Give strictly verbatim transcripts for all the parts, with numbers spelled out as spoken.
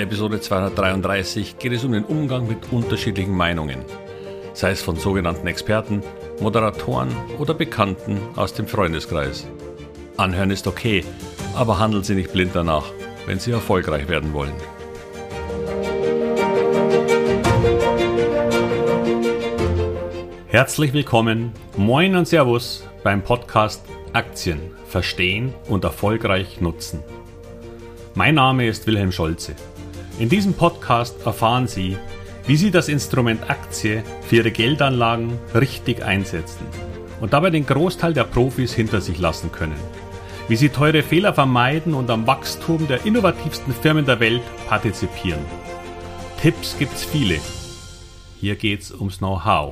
Episode zweihundertdreiunddreißig geht es um den Umgang mit unterschiedlichen Meinungen, sei es von sogenannten Experten, Moderatoren oder Bekannten aus dem Freundeskreis. Anhören ist okay, aber handeln Sie nicht blind danach, wenn Sie erfolgreich werden wollen. Herzlich willkommen, moin und Servus beim Podcast Aktien verstehen und erfolgreich nutzen. Mein Name ist Wilhelm Scholze. In diesem Podcast erfahren Sie, wie Sie das Instrument Aktie für Ihre Geldanlagen richtig einsetzen und dabei den Großteil der Profis hinter sich lassen können. Wie Sie teure Fehler vermeiden und am Wachstum der innovativsten Firmen der Welt partizipieren. Tipps gibt's viele. Hier geht's ums Know-how.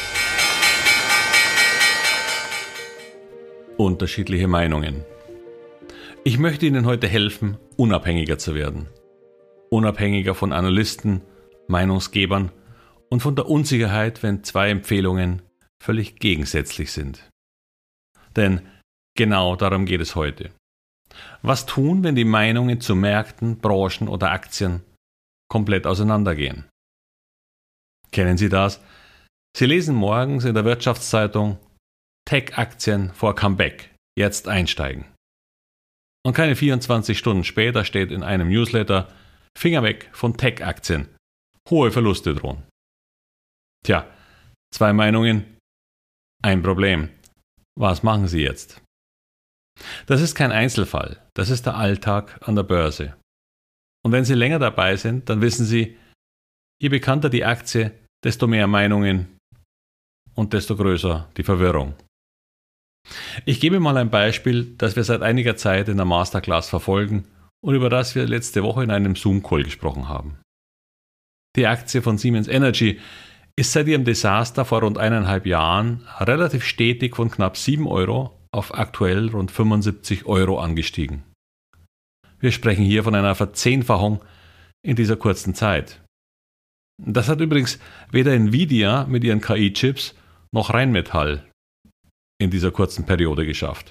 Unterschiedliche Meinungen. Ich möchte Ihnen heute helfen, unabhängiger zu werden. Unabhängiger von Analysten, Meinungsgebern und von der Unsicherheit, wenn zwei Empfehlungen völlig gegensätzlich sind. Denn genau darum geht es heute. Was tun, wenn die Meinungen zu Märkten, Branchen oder Aktien komplett auseinandergehen? Kennen Sie das? Sie lesen morgens in der Wirtschaftszeitung Tech-Aktien vor Comeback, jetzt einsteigen. Und keine vierundzwanzig Stunden später steht in einem Newsletter Finger weg von Tech-Aktien, hohe Verluste drohen. Tja, zwei Meinungen, ein Problem. Was machen Sie jetzt? Das ist kein Einzelfall, das ist der Alltag an der Börse. Und wenn Sie länger dabei sind, dann wissen Sie, je bekannter die Aktie, desto mehr Meinungen und desto größer die Verwirrung. Ich gebe mal ein Beispiel, das wir seit einiger Zeit in der Masterclass verfolgen und über das wir letzte Woche in einem Zoom-Call gesprochen haben. Die Aktie von Siemens Energy ist seit ihrem Desaster vor rund eineinhalb Jahren relativ stetig von knapp sieben Euro auf aktuell rund fünfundsiebzig Euro angestiegen. Wir sprechen hier von einer Verzehnfachung in dieser kurzen Zeit. Das hat übrigens weder Nvidia mit ihren K I-Chips noch Rheinmetall in dieser kurzen Periode geschafft.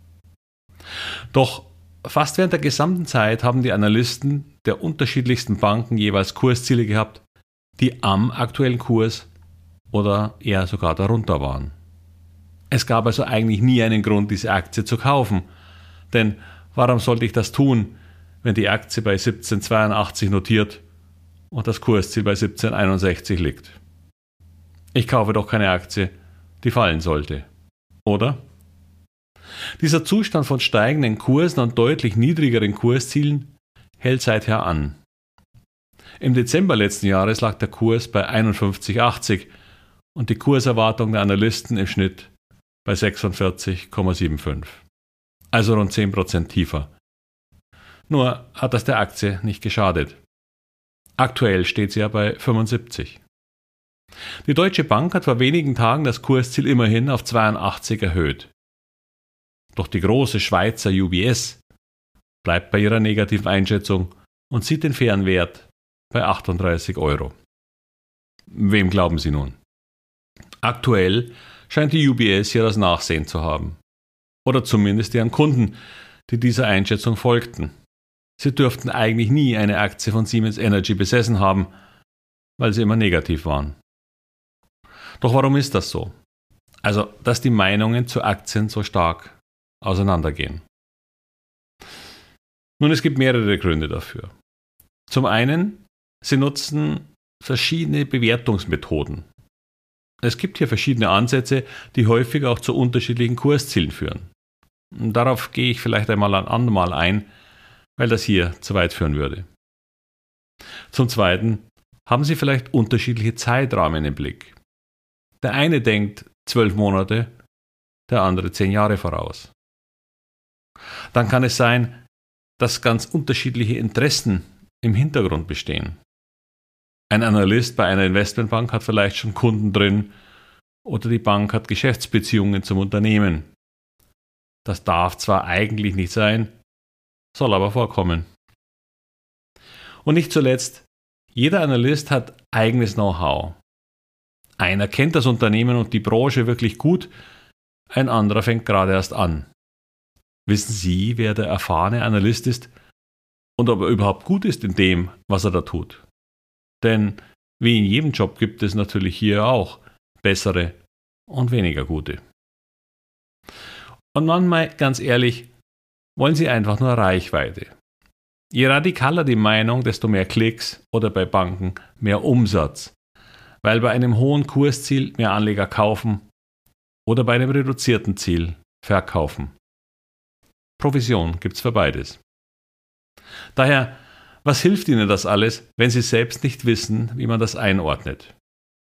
Doch fast während der gesamten Zeit haben die Analysten der unterschiedlichsten Banken jeweils Kursziele gehabt, die am aktuellen Kurs oder eher sogar darunter waren. Es gab also eigentlich nie einen Grund, diese Aktie zu kaufen. Denn warum sollte ich das tun, wenn die Aktie bei siebzehn Komma zweiundachtzig notiert und das Kursziel bei siebzehn Komma einundsechzig liegt? Ich kaufe doch keine Aktie, die fallen sollte. Oder? Dieser Zustand von steigenden Kursen und deutlich niedrigeren Kurszielen hält seither an. Im Dezember letzten Jahres lag der Kurs bei einundfünfzig Komma achtzig und die Kurserwartung der Analysten im Schnitt bei sechsundvierzig Komma fünfundsiebzig. Also rund zehn Prozent tiefer. Nur hat das der Aktie nicht geschadet. Aktuell steht sie ja bei fünfundsiebzig. Die Deutsche Bank hat vor wenigen Tagen das Kursziel immerhin auf zweiundachtzig erhöht. Doch die große Schweizer U B S bleibt bei ihrer negativen Einschätzung und sieht den fairen Wert bei achtunddreißig Euro. Wem glauben Sie nun? Aktuell scheint die U B S hier das Nachsehen zu haben. Oder zumindest deren Kunden, die dieser Einschätzung folgten. Sie dürften eigentlich nie eine Aktie von Siemens Energy besessen haben, weil sie immer negativ waren. Doch warum ist das so? Also, dass die Meinungen zu Aktien so stark auseinandergehen. Nun, es gibt mehrere Gründe dafür. Zum einen, sie nutzen verschiedene Bewertungsmethoden. Es gibt hier verschiedene Ansätze, die häufig auch zu unterschiedlichen Kurszielen führen. Darauf gehe ich vielleicht einmal ein andermal ein, weil das hier zu weit führen würde. Zum zweiten, haben Sie vielleicht unterschiedliche Zeitrahmen im Blick. Der eine denkt zwölf Monate, der andere zehn Jahre voraus. Dann kann es sein, dass ganz unterschiedliche Interessen im Hintergrund bestehen. Ein Analyst bei einer Investmentbank hat vielleicht schon Kunden drin oder die Bank hat Geschäftsbeziehungen zum Unternehmen. Das darf zwar eigentlich nicht sein, soll aber vorkommen. Und nicht zuletzt, jeder Analyst hat eigenes Know-how. Einer kennt das Unternehmen und die Branche wirklich gut, ein anderer fängt gerade erst an. Wissen Sie, wer der erfahrene Analyst ist und ob er überhaupt gut ist in dem, was er da tut. Denn wie in jedem Job gibt es natürlich hier auch bessere und weniger gute. Und manchmal, ganz ehrlich, wollen Sie einfach nur Reichweite. Je radikaler die Meinung, desto mehr Klicks oder bei Banken mehr Umsatz, weil bei einem hohen Kursziel mehr Anleger kaufen oder bei einem reduzierten Ziel verkaufen. Provision gibt's für beides. Daher, was hilft Ihnen das alles, wenn Sie selbst nicht wissen, wie man das einordnet?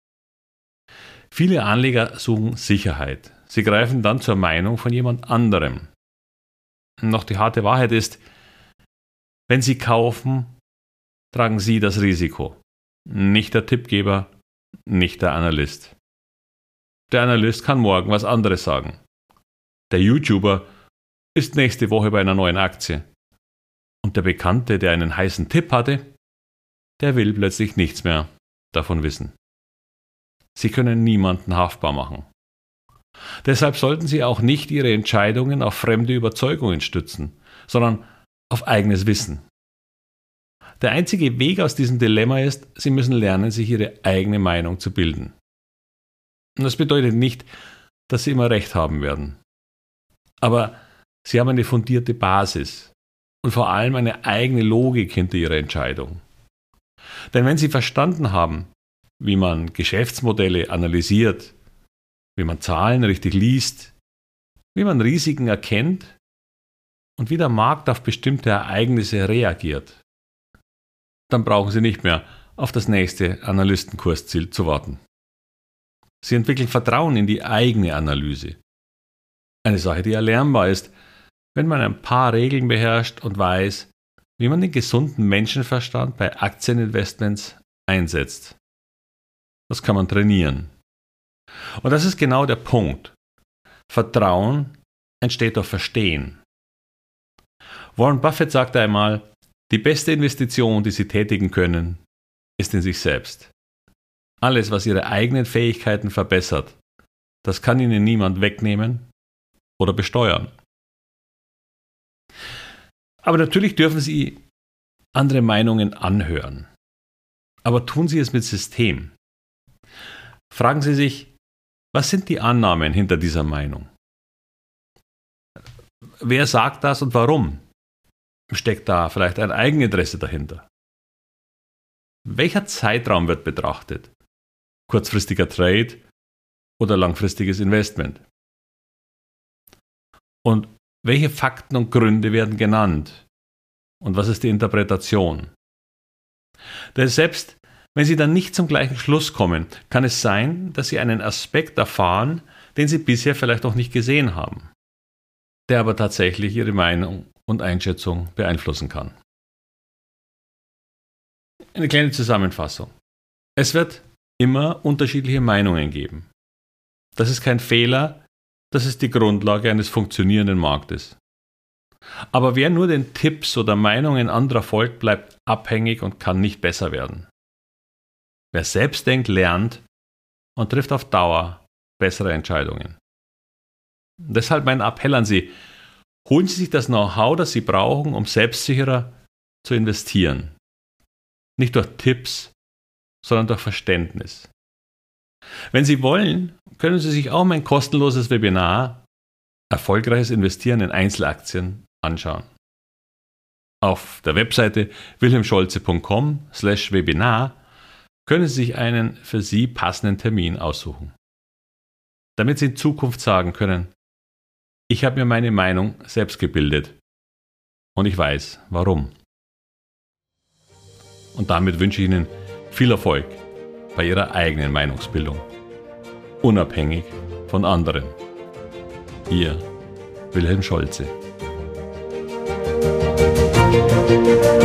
Viele Anleger suchen Sicherheit. Sie greifen dann zur Meinung von jemand anderem. Doch die harte Wahrheit ist, wenn Sie kaufen, tragen Sie das Risiko. Nicht der Tippgeber, nicht der Analyst. Der Analyst kann morgen was anderes sagen. Der YouTuber ist nächste Woche bei einer neuen Aktie. Und der Bekannte, der einen heißen Tipp hatte, der will plötzlich nichts mehr davon wissen. Sie können niemanden haftbar machen. Deshalb sollten Sie auch nicht Ihre Entscheidungen auf fremde Überzeugungen stützen, sondern auf eigenes Wissen. Der einzige Weg aus diesem Dilemma ist, Sie müssen lernen, sich Ihre eigene Meinung zu bilden. Und das bedeutet nicht, dass Sie immer recht haben werden. Aber Sie haben eine fundierte Basis und vor allem eine eigene Logik hinter Ihrer Entscheidung. Denn wenn Sie verstanden haben, wie man Geschäftsmodelle analysiert, wie man Zahlen richtig liest, wie man Risiken erkennt und wie der Markt auf bestimmte Ereignisse reagiert, dann brauchen Sie nicht mehr auf das nächste Analystenkursziel zu warten. Sie entwickeln Vertrauen in die eigene Analyse. Eine Sache, die erlernbar ist, wenn man ein paar Regeln beherrscht und weiß, wie man den gesunden Menschenverstand bei Aktieninvestments einsetzt. Das kann man trainieren. Und das ist genau der Punkt. Vertrauen entsteht durch Verstehen. Warren Buffett sagte einmal, die beste Investition, die Sie tätigen können, ist in sich selbst. Alles, was Ihre eigenen Fähigkeiten verbessert, das kann Ihnen niemand wegnehmen oder besteuern. Aber natürlich dürfen Sie andere Meinungen anhören. Aber tun Sie es mit System. Fragen Sie sich, was sind die Annahmen hinter dieser Meinung? Wer sagt das und warum? Steckt da vielleicht ein Eigeninteresse dahinter? Welcher Zeitraum wird betrachtet? Kurzfristiger Trade oder langfristiges Investment? Und welche Fakten und Gründe werden genannt? Und was ist die Interpretation? Denn selbst wenn Sie dann nicht zum gleichen Schluss kommen, kann es sein, dass Sie einen Aspekt erfahren, den Sie bisher vielleicht noch nicht gesehen haben, der aber tatsächlich Ihre Meinung und Einschätzung beeinflussen kann. Eine kleine Zusammenfassung. Es wird immer unterschiedliche Meinungen geben. Das ist kein Fehler, das ist die Grundlage eines funktionierenden Marktes. Aber wer nur den Tipps oder Meinungen anderer folgt, bleibt abhängig und kann nicht besser werden. Wer selbst denkt, lernt und trifft auf Dauer bessere Entscheidungen. Deshalb mein Appell an Sie, holen Sie sich das Know-how, das Sie brauchen, um selbstsicherer zu investieren. Nicht durch Tipps, sondern durch Verständnis. Wenn Sie wollen, können Sie sich auch mein kostenloses Webinar Erfolgreiches Investieren in Einzelaktien anschauen. Auf der Webseite wilhelmscholze punkt com slash webinar können Sie sich einen für Sie passenden Termin aussuchen. Damit Sie in Zukunft sagen können, ich habe mir meine Meinung selbst gebildet und ich weiß, warum. Und damit wünsche ich Ihnen viel Erfolg bei Ihrer eigenen Meinungsbildung, unabhängig von anderen. Ihr Wilhelm Scholze.